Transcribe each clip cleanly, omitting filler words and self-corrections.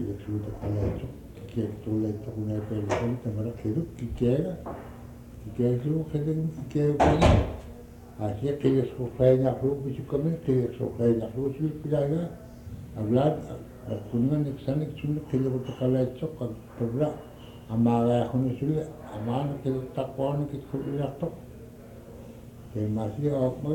kile suuta kalaitso kike tullaita kuna pelon tamara kiru kikega kikega kelen kikega asia kile sofrenya ru bisukame kile sofrenya ru sul pilaga hablar kungan eksana sul kile bota kalaitso kabra amaga khone sul amana kile takpon kile sulakto ke masih akmai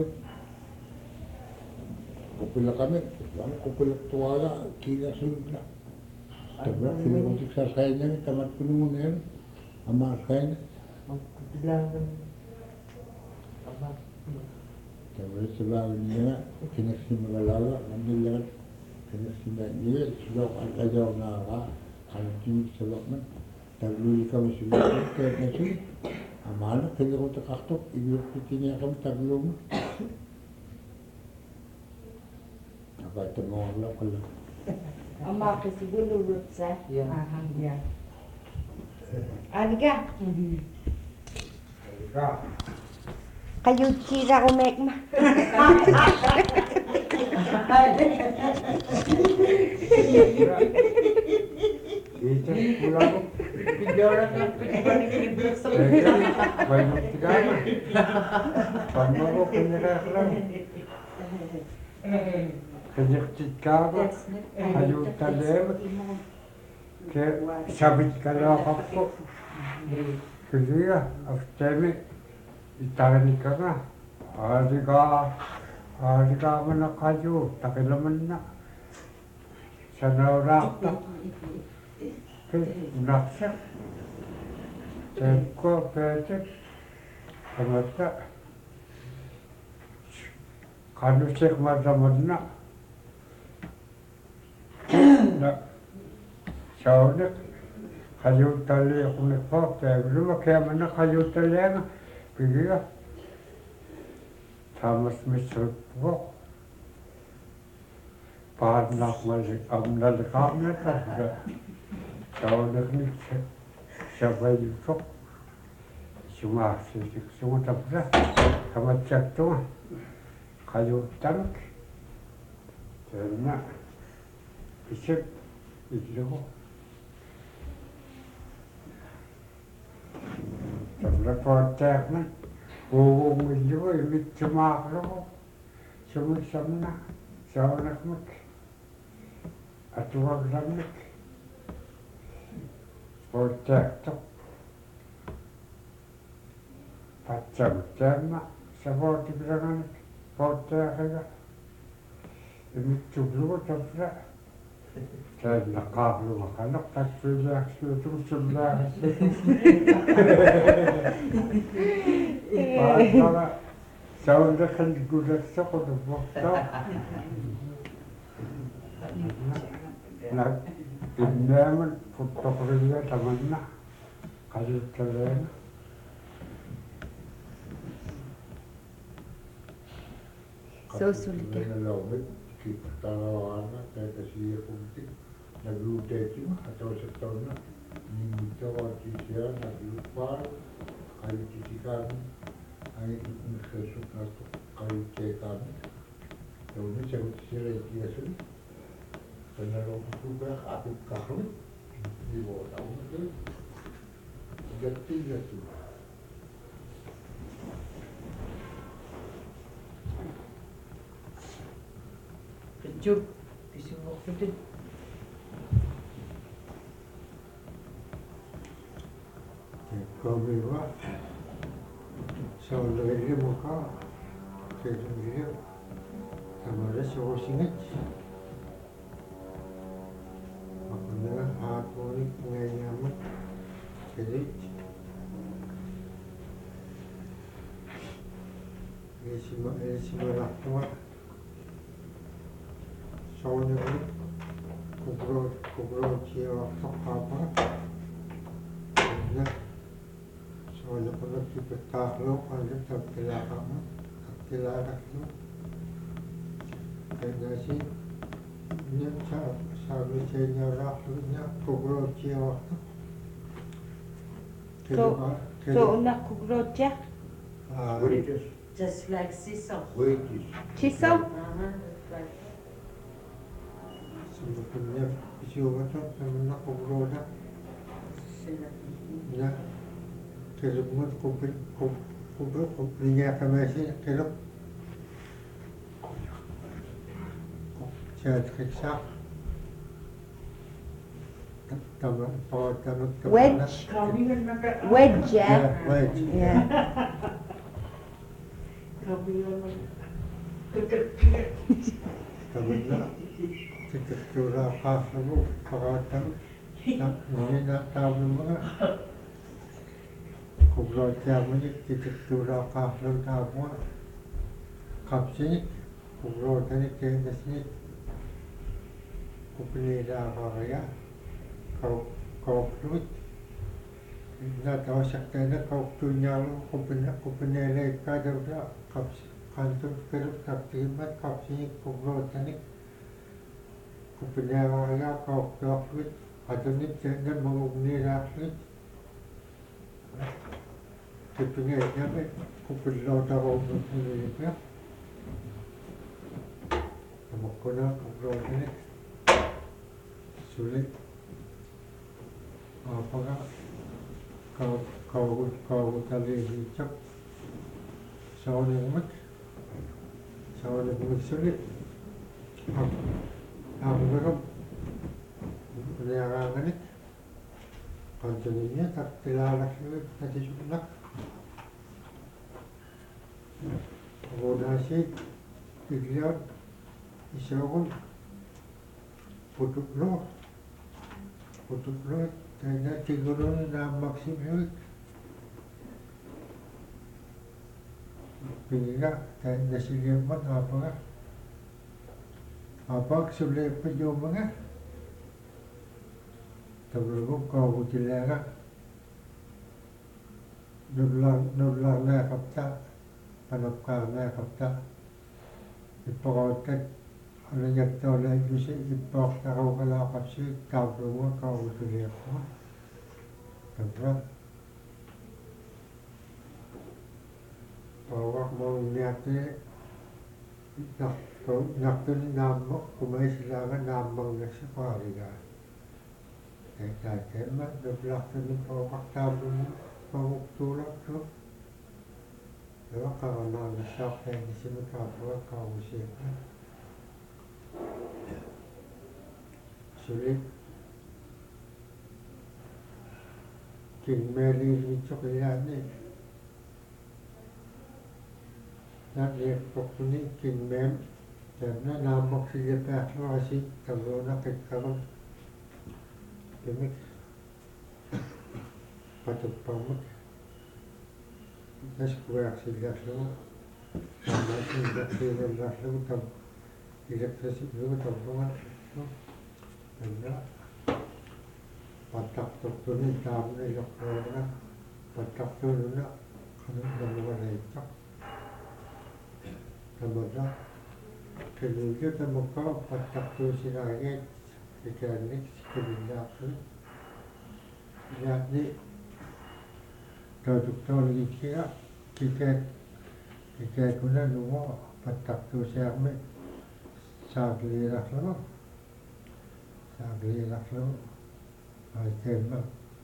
kupila kami kupila tuala kila sudah tapi kila untuk saya tamat penuhnya ama saya kupila apa tapi sebabnya kena simbalala ambil kena simbalnya sudah ada orang kalau tim sebabnya tapi kami sudah kerja amana kena untuk kartu ibu petinya kami taklum apa mau lo kalau Amma kasi gulurut sa. ya ya Alga. Kayu tira ko mek ma. Itu pulang pijoran kan banyak sekali. Sama ko pinakaklang. Kejekcit ka ba? Ayaw talem. Ke sabit ka lang ako. Kaya, aftemi, itani ka nga. Ari ka man na kayo, takilaman na. Sana rakta. Naksa. Temko, pete. Kamata. Kanusik madaman na. Na saunak kayu tali aku nekok belum kayak mana kayu tali yang pergi Thomas Mitchell pok panak masih amnal kamnya kan saunak ni siapa itu cuma semua tak sama cek tu kayu tank karena isip itu Sabla protek man, wong itu ini cuma lo, cuma sama, seorang mak, atau orang mak, protek tu, macam seperti bilangan protek aja, ini cukup sabla. Saya nak kahlu makan tak sudah sudah. Para saya dah kan gula sokot waktu. Nak ini man fotografi tamanna kalau terang. So sulit. Kita lawan kayak kasih politik lagu itu atau setahun ini kita waktu siapa nak lupa kali cicikan hari ini sesuatu atau kali cekan tahun ini saya usia dia sendiri karena orang tua aku kahwin di bawah tahun itu jadi itu kejut disimuk itu Kami buat saudara muka saya sama ada seorang singet makanya aku ni pengenyaman jadi ini semua rakwa soalnya kubro ciawa apa ya soalnya kalau kita tahu ada terkelakan itu kaya sih ini sabi saya raknya kubro ciawa So una kugrocha. just like sisal Waitis. Chiso. like punya visual itu temen aku beroda ya kelumut kupingnya kemasi kelum saya teriksa teman Wedge. Kambingan maka. Wedge, ya yeah? wedge Yeah. Kambingan maka. temen nak tiga kamu perhatian nak ini nak tahu mana kubro jamu ni tiga kamu tahu kapsini kubro tadi kena sini kupini dah apa ya kau fluid nak tahu sakitnya kau punya lu kupini lagi kada dah kaps kantor kerja kaptimat kapsini kubro tadi kupini apa ya kau fluid atau ni jangan mengubni fluid kupini apa kupini lau tahu kupini apa Makona kubro tadi sulit apakah kau tali hijab sahaja sulit aku berap niaga ni kantornya tak terlalu sulit tadi sulit aku nasi dilihat isyaun putuk lo tanya tigurun na maksimum pinga tanya siliman apa sulit penjualan sebelum kau ujilah nulang na kapta panapka na kapta ipakotet ano yakto na yusi ipok na kau kalakap si kablo kau ujilah ko Tentang bahwa mau niatnya nak tu nama kumai silangan nama nggak sekali kan. Kita cuma bebelah tu ni kau fakta belum kau tulak tu. Kalau kau nak nak yang di sini kau siapa. Sulit. King Mary Richok ni nak lihat pokok ni King Mem dan nama dia pernah masih kalau nak kalau demi patut pamut nas kuat sila tu nama sila sila tu tam elektrisiti tu tam pun ada patak tu ni tam ni lokal patak tu ni kami nama mereka kemudian kemudian kita patak tu silakan kita ni sebenarnya jadi produktor kita guna dua patak tu siapa sagli raklo tema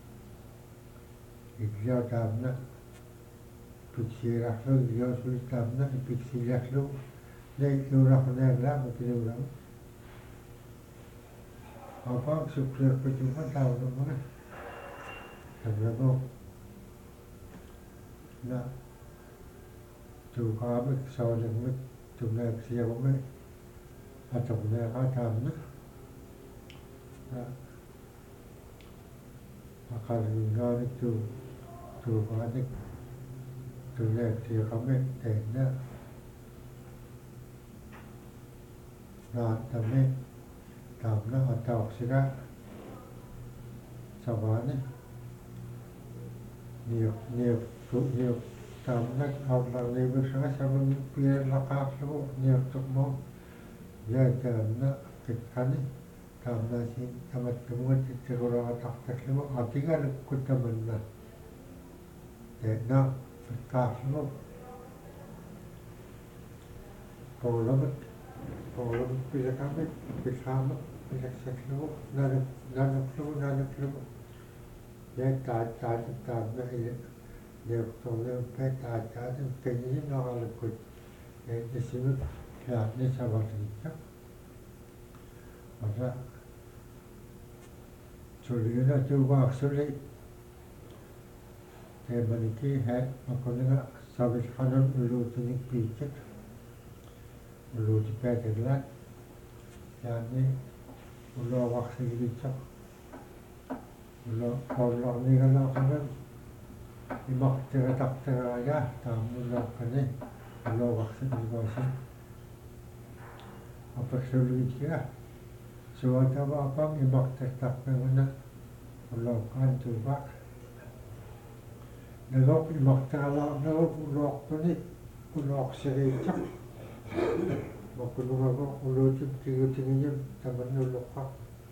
dia tamna piksi raklo dia sulit tamna piksi raklo dia orang negara betul orang apa sukses percuma tahu mana sebab na tu kami sahaja tu nak siapa atau nak tamna akal tinggal itu banyak tu nak dia kami tenda na kami tamna atau sira sabane niyo tamna Allah lebih sangat sama biar lakar semua niyo tu mau ya tamna kekani tamna si tamat semua cerita tak semua artinya kita mana na kekar semua kalau pilih kami Pilaksakluu, nanuklu. Ne taatna ile neuktorleu pe taataatin peninin aralukut. Nesimut klaatni savarlikka. Asa tuliuna tuuvaarsulli teemaniki makoninga savilqanun uluutinik piitsak. Uluutipäatillaan yaani uloaqarsigilitsaq uloqorlornigalaqangan imaqtigataqtagaaga taamulloqqani uloaqarsigilgoosin apersuligitkiga suatavaapam imaqtirtarpaguna uloqqaan tuuvaaq nagoq imaqtiralaarnagup uloortuni uloorsigitaq makunugago uluutim kigutingiñam tamanulloqqaq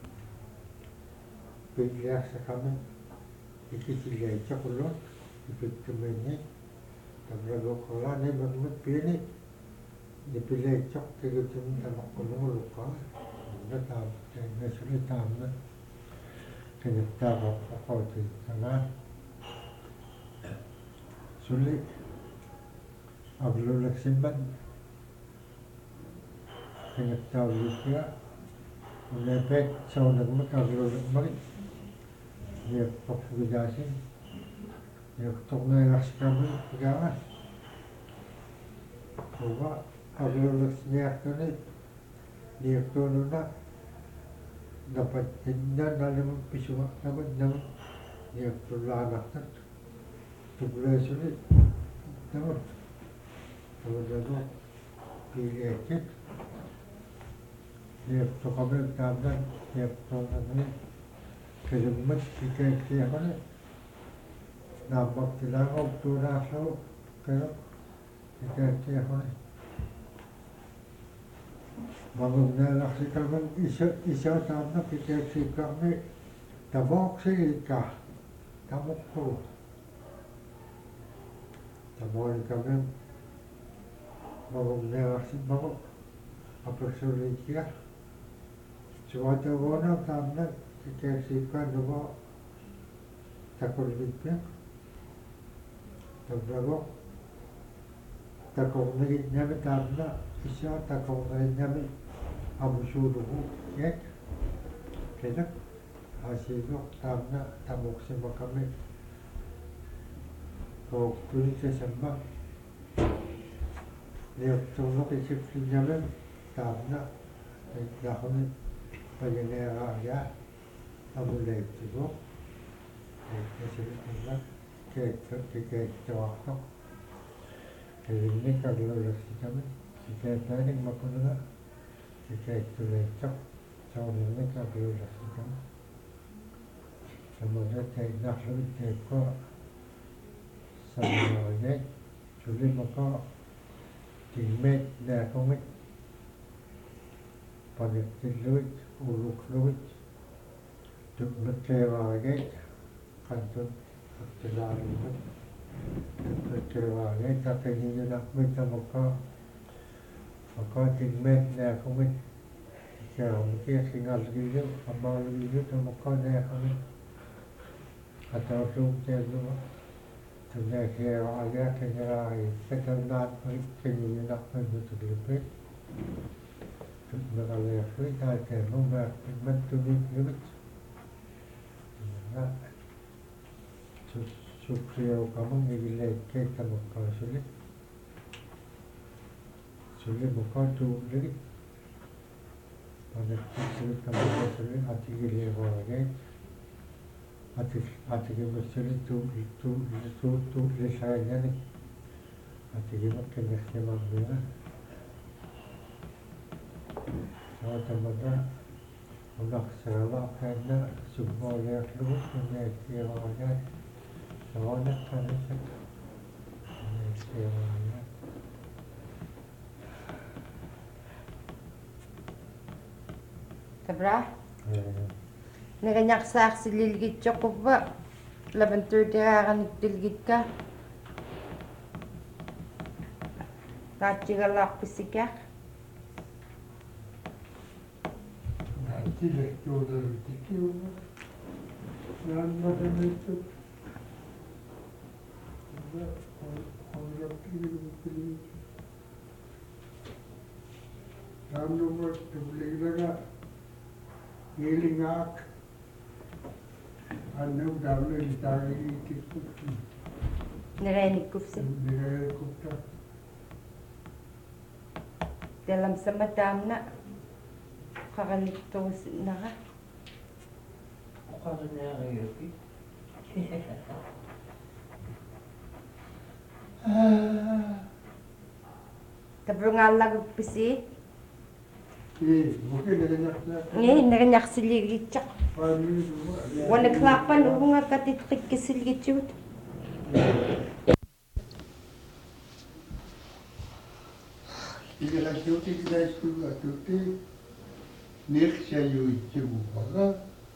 piiliarsaqami ikitillaitaq ulluat ipittumiinni tamlagoqqalaani magmat piini nipilaitaq kigutin tamaqqunuguluqqaa nataam nasuli taamna kinittaaqaqqaqautitangaa suli ablulaksimman kinittaullikkiga unepek saunagmak ablulakmagit niaqtorfugilaasin niaqtornaigarsikami igaanga uga ablulaksiniartuni niaqtuununa napattinna nalimun pisuaqtagut nagut niaqtullaanartat tupleesuli nagut tavalagu piiliakkit niaqtoqamil taamnan niaqtuunagni kelummat kikaiksiaqani naammaktilaangup tuunaarlagu qeruq kikaiksiaqani magumnaalarsikalman isa taamna kikaiksiikkaarni tamooqsigikka tamuqqu tamoolikamin magumnaalarsimmagup apersuliitkiga suatavuuna taamna kikaiksiikkaannugu takulgitpiaq tabrago takornigitñami taamna isa takornigitñami amusuulugu yak kenak asiigoq taamna tamuqsimakami kooqtunisasamma niaqtornoq isippiñamim taamna itlaquni payaneeraagaa amulaittigoq nasilitanna kikeittoartoq kelinnik aglulaksikami kikeetaanik makunaga kikeittuleittoq saunilnik aglulaksikami samana tainnaarlugit teikko samanaagay sulimaka tingmeet naakungit paniktilluit ulukluit tupnutteevaagay qantut attilaarumat tupnutteevaagay taqiniñunaqmit maka tingmeet naakungit kiarumikiasingalgillu amaalgillu tamaka naakungit atausuukteelluga tunnakiavaagaa kineraari petannaatmagit kiniñunaqmit tutmaqaleerrui taateerrumaaqpimmattumiitlugit supriauqamang igilaikkeet tamaqqaasuli suli muqaatuulligit panakkiksugit tamaqqaasuli atigiliiruagait atigimassuli tuullisaañanik atigimakkinersimarmiga saatamaga unaqsagalaaqaanna summooliarlugut unnaikkiiruagaat saonaqqanisak unnaikkiiruagaat Tabra? Naganyaqsaaqsililgitsoquvva labantuutiraaqanittulgitka taatsigalaarpissikiaq Sille tuoda tikiuna. Nanna se meittu. On jokin Nannu muistu liilaga Eelingaak. Annu davle litagi tikku. Narinig-kufsi. Nirayakutta. Dalam samadam na. Kakalito na ka. Kung na kayo, Tabro nga lagpisi. Mungkin naganyak na. Naganyak siligitsak. Wanaklapan nga katitrik kisiligitsut. Ila tuti kita suka tuti niksya yu itu baga.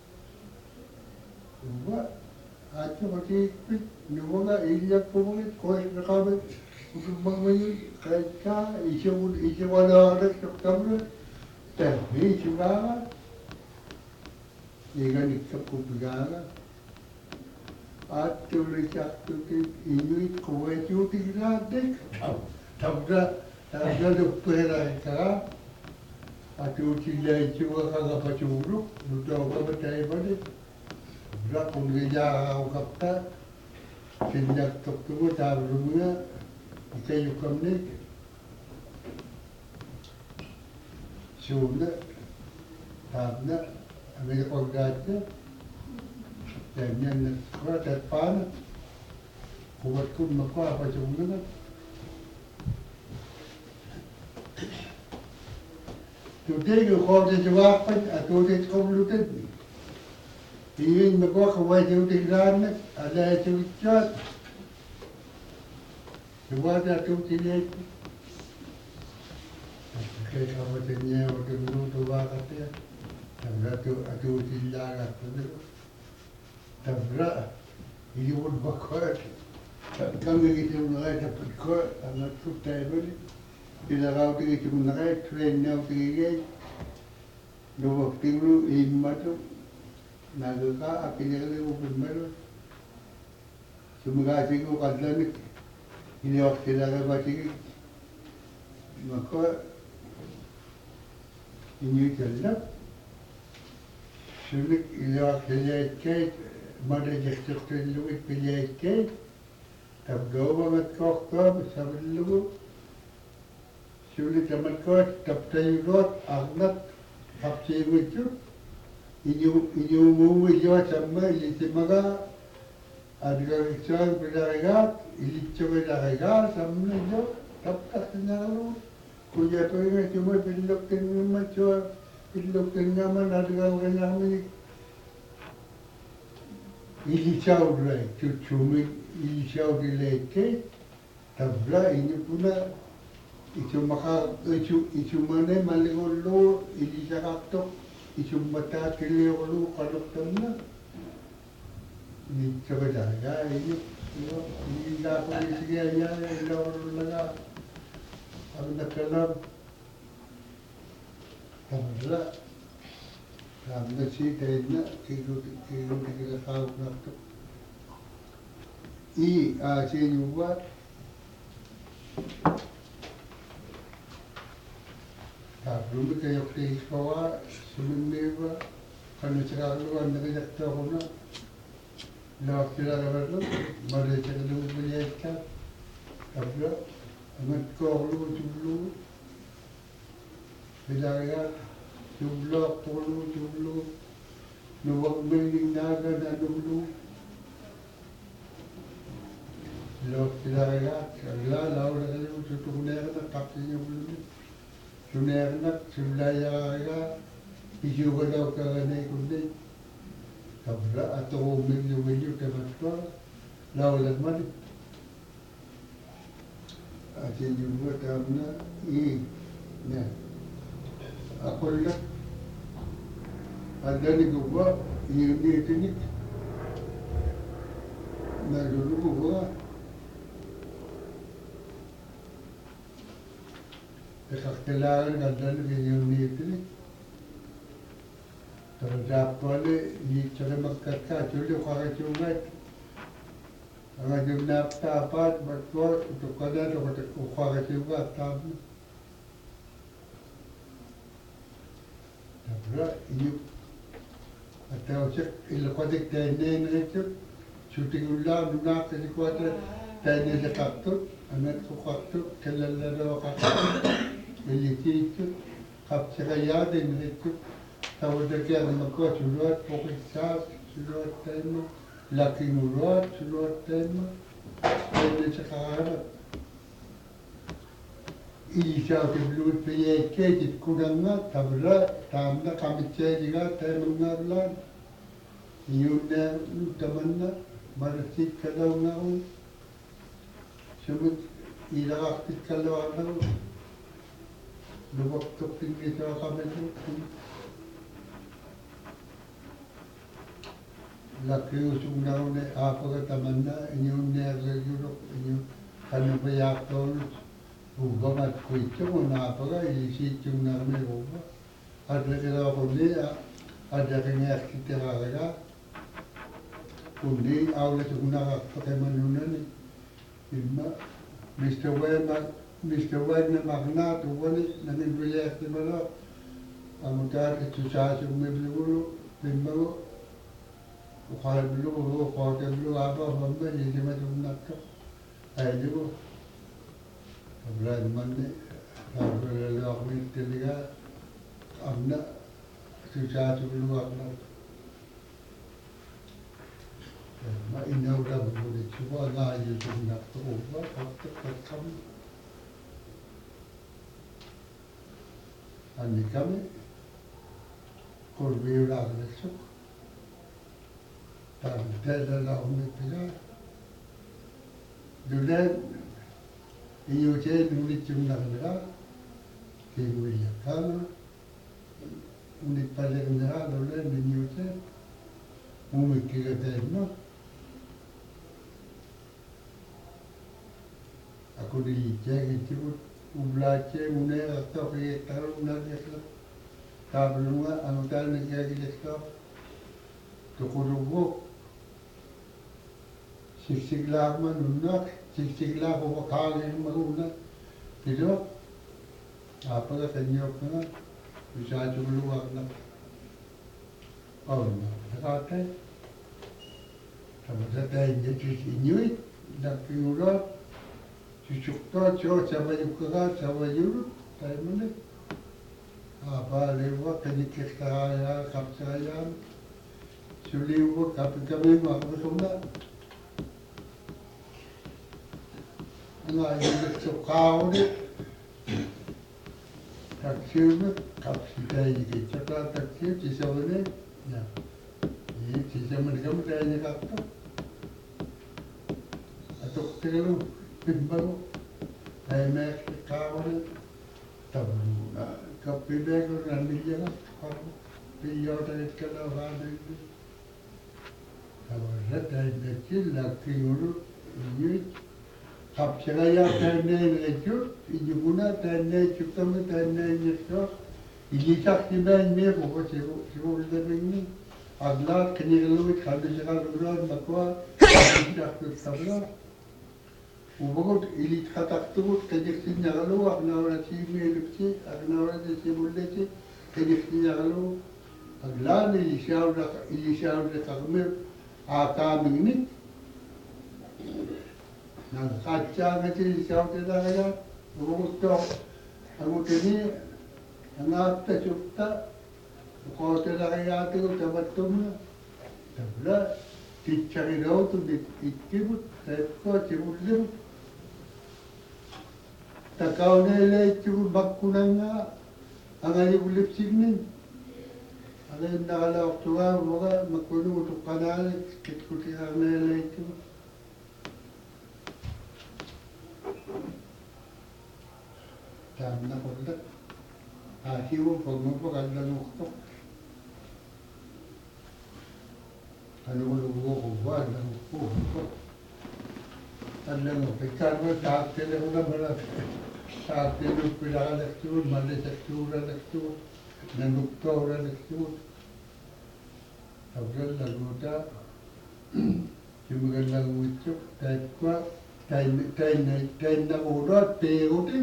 Uba aja mati pit nuanga ilya pumit koi rakabe untuk bangun kaca isu wala ada sektor tapi juga ikan ikut kubigaga atu lecak tuti inuit koi tuti ladek tabra dupera ka atu cilai juga kagak pacuruk udah apa betai balik berat penggeja kapta sejak toktu tabrumnya ikai yukam nih sudah tabna ambil orgatnya dan yang kuat depan kuat kun makwa apa cuma Today you call the weapon, I told it completed. Even the book away to the ground, I let you shot. The water took the lake. Okay, I was in there with the blue to walk up there. And I told the lag after the bra. You would walk out. Coming into the light up at court, I'm not too tired. Pinaraw tingin ko na kayo, train na tingin Luwag tinglo, mato. Nagaka, pinakali mo pinmalo. Sumagasi ko kadlamit. Hiniwak sila ka ba tingin. Maka, inyo kalap. Sulit, hiniwak sila ikay. Madajastok sa luwit pila ikay. Tabgawa mga koktob, sabi lugo. Sulit naman ko, taptay rot, agnat, kapsiwit yun. Inyumuwi yun sa mga ilitimaga, adgaritsyon pinarigat, ilitsyo pinarigat, sa mga yun, taptas na naman. Kuya to yun, sumay pinlokin naman siya, pinlokin naman, adgaritsyon namin. Ilitsaw rin, chuchumit, ilitsaw dilete, tabla, inyo po na, isu mana malingolo ili sakaktok isu mata kilolo kaloktanna ni sabadaga ini la polisiya ya lolo laga ang nakalam tamla tamna si tayna kilo kaw nakto sinuwa Belum kayak di sekolah sebelumnya kalau cakap lu anda kerja tahu na, nak kira apa tu, mana cakap lu punya ikan, apa, amat kau lu jumlu, bila jumlu, nuwag building naga dan jumlu, nak kira apa, lalu kalau tutup neraka kapsinya belum. Sunernak, Sulaya, Ijuga Kagane Kundi, Kabra, atau Milyu Tamatwa, Laulat Mali. Asin juga tamna, aku lihat ada di gua, ini tinik, nah dulu gua kailangan ganda ng inyong nitili. Terdapat di cara mereka jadi orang cuma orang jumlah dapat betul untuk kalian untuk orang juga tapi ini atau cek ilmuwan teknik itu shooting ulang lunak jadi kuat teknik sekatut anak sekatut kalau ada waktu miliki itu kapsiaya dan itu tahu dekat dengan kuat surat pokoknya surat tema laki murat surat tema teknik sekarang Isa kebelut peye kejit kurangnya tabla tamna kami juga temengalan nyunda tamanna marasik kalau ngau sebut irak kalau ngau lubak topin itu kami tu laki usung ngau ne apa kata mana nyunda lagi kan banyak tu Ubah kuitu mana apa isi cuma kami ubah ada kita kundi ada kena kita raga kundi awal cuma pakai manusia ni imma Mr. Wagner magna tu wani nanti beli kita malah amutar itu sahaja cuma beli imma ukar beli apa bamba jadi macam nak ayo Abang mana, kalau kami terlihat, anda susah sebelum anda. Mak ini orang boleh cuba lagi tu nak terubah, tak terkam. Anda kami, korbi orang lesuk, tak ada kami tidak. Dulu Iyo je nulit cuma nara, kemudian ya kan, nulit paling nara lalu niyo je, mungkin kita terima. Aku di je itu ublaje mune atau kaya taruh nara je, tabungan anutan negara je, tukurubu, sisik lama nunak. Sik-siklah ko kakain maruna. Pero, apa ka kanyo ka nga, bisa juluwag na. Oh, nakatay. Tapos sa tayo niya inuit, nakiulat, susukta, sabayog ka, sabayog, tayo mo na. Apa, lewa, kanikit kaya, kapsayan, suliwa, kapit kami, makasuna. Nga yung sukao ni taksir na kapsi tayo ni tsaka taksir sisa wala ya sisa mereka tayo ni kapto atok telo pimbalo ay may sukao ni tabu kapide ko nandiyan ka piyo tayo kala wala ni tabu tayo ni kila kiyuro ni Kapsiraya terne lecu, ijibuna terne cukam terne nyesok, ilisak siban me buku sibu lebih aglat kenyalu kadu sekal urat makwa, ilisak tu sabla, ubukut ilik katak tu kejek sinyalu agnaura si me lupsi, agnaura si bulesi, kejek sinyalu, aglat ilisau kagme akam ini. Nang kaca kecil siapa tidak kaya, berutuk, aku ini, anak tercipta, kalau tidak kaya itu dapat tumna, dapat dicari tahu tu dikibut, saya cibut lim, tak kau nilai cibut bakunanga, angai ulip sini, angai nak kalau tua, moga makunu untuk kanal, kikuti nilai itu. Tamna kolda, hiu pagmampo kada nukto. Ano lugo ko ba na nukto. Ano pekar mo saat tele ko na bala. Saat tele pila lektur, mali lektur, nanukto lektur. Abdul laguta juga lagu itu taikwa tain na urat peote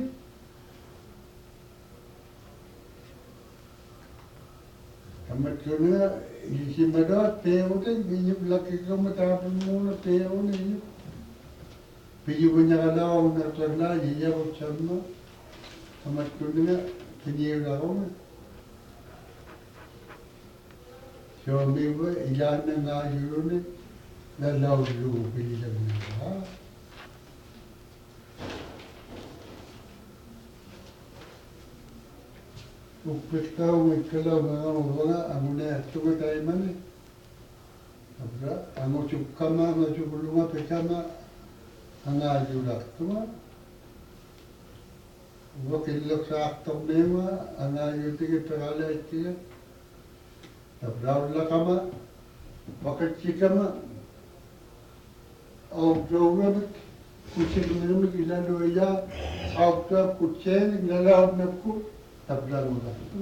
kamat kuna isi madat peote binyu laki kamat apa mula peote ini binyu punya kalau nak terla iya bersama kamat kuna binyu lagu suami gue ilan ngayu ni lalau dulu binyu lagu Upikau mikala mga amune tuwa tayo man eh. Abra, amo chukama, amo chukulunga pikama, ang ayulak tuwa. Wakilok sa aktok nema, ang ayutik ipakala itiya. Abra, wala kama, wakachikama, ang program, kuchik namin ilalo iya, awta kuchen, ilalawag na po. Tabla mula itu,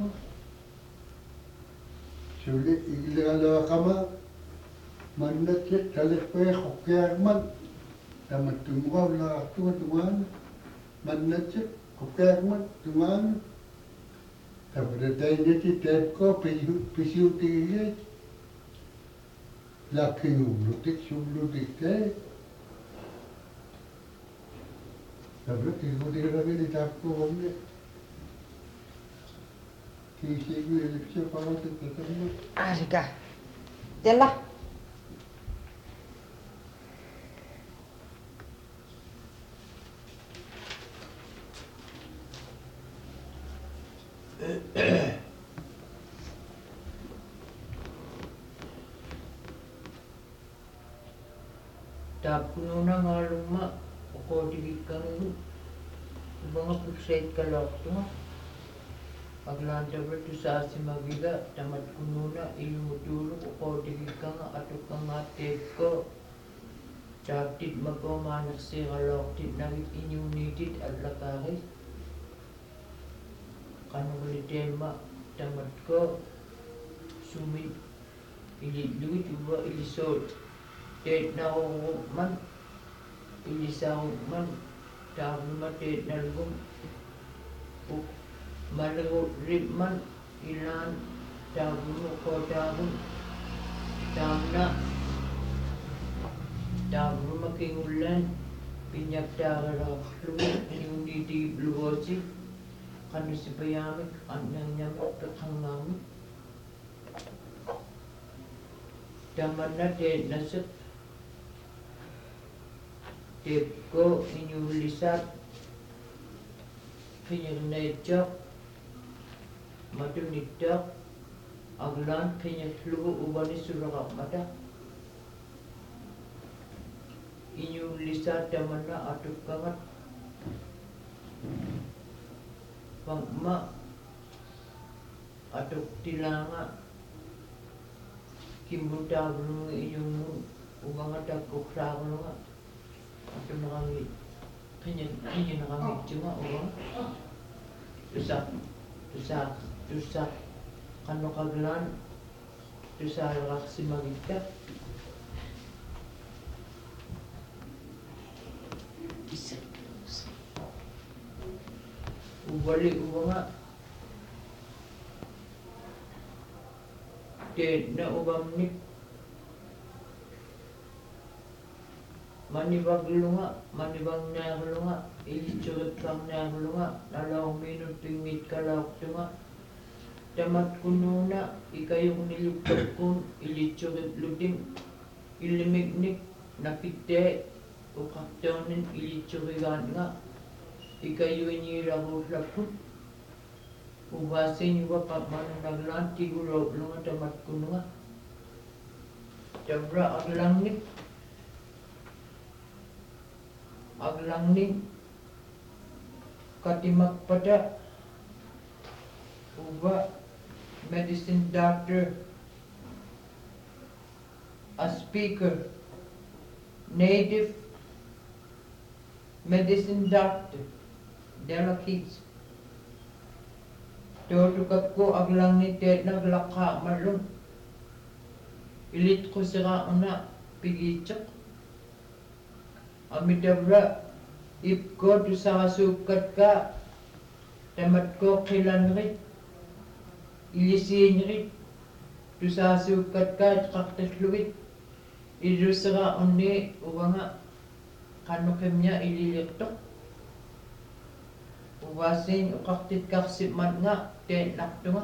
sulit ilegal kama, mana cek kalik pe hokiar man, tamat tunggu lah tuan, mana cek hokiar man tuan, tabla tanya cek tepko pisiu tiga, laki ulutik sulutik teh, tabla tiga lagi di tapko ni. Arika. Telah. Tapno na nga luma, ako digikan mga pusay kalak to. Paglanta bertu sa simagila, tamat kununa, ilumuturo ako digikan atukang ateko. Tapit magkumanak si kalaktit nagit inyunitit at lakaris. Kanong tema tamat ko, sumit, ililuit, uba ilisot. Tet na man, ilisang man, tabi matet na lugong. Malagot ritman, ilan, tabi mo ko tabi. Tamna, tabi mo makingulan, pinyak tagarap, luwit, yung didi bluwosi. Kano si bayamik, anang nyamik, kakangangik. Taman na tet na sat. Tip ko inyong lisat, pinag-naidyak, madunidak, aglan pinag-lugo ubani surakak mata. Inyong lisat taman na atuk kangat, pangma, atuk tilanga, kimunta belum inyong ubangat aku keragan nga. Ito na kami, kanya na kami cuma orang tusak, kano kaglan, tusak raksi magita. Ubalik ubanga, dead na ubang nik. Manibag lunga, manibang naglunga, ilichurut kang naglunga, nalawang minut pingit kalawak tunga. Tamat kununa, ikayong nilipag kun, ilichurut luting, ilimignik, napite, ukaktonin, ilichurigan nga. Ikayo inirago lapun, ubasin yung pamanang naglan, tigulaw lunga tamat kununga. Tabra ang langit, aglangning katimak pada uba medicine doctor, a speaker, native medicine doctor, dala kids. Tutukap ko aglangning tet naglaka malun. илитқусераауна пигиитсеқ амитавра ипко тусарасууккатка таматкооққиланерит илисиинерит тусарасууккатка қарталлугит илуссераунни увага qannuqimña ililiqtoq uvaasiin uqartitkарсимматнга теэннартунга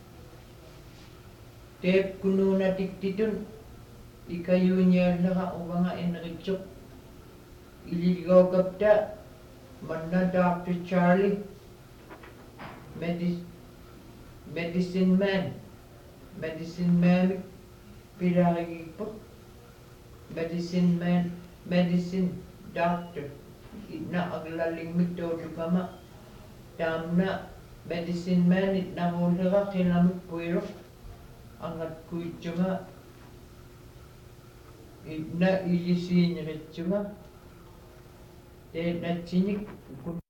тееп кунуунатиктитун икаюуниаллера увага инеритсоq илилгоокапта манна Dr. Charlie medicine man pilаригиппут medicine doctor itna aglalingmittoolukama taamna medicine man itnaruullera qilamikkuiruq angatkuitsunga itna ilisiineritsunga teenatsinik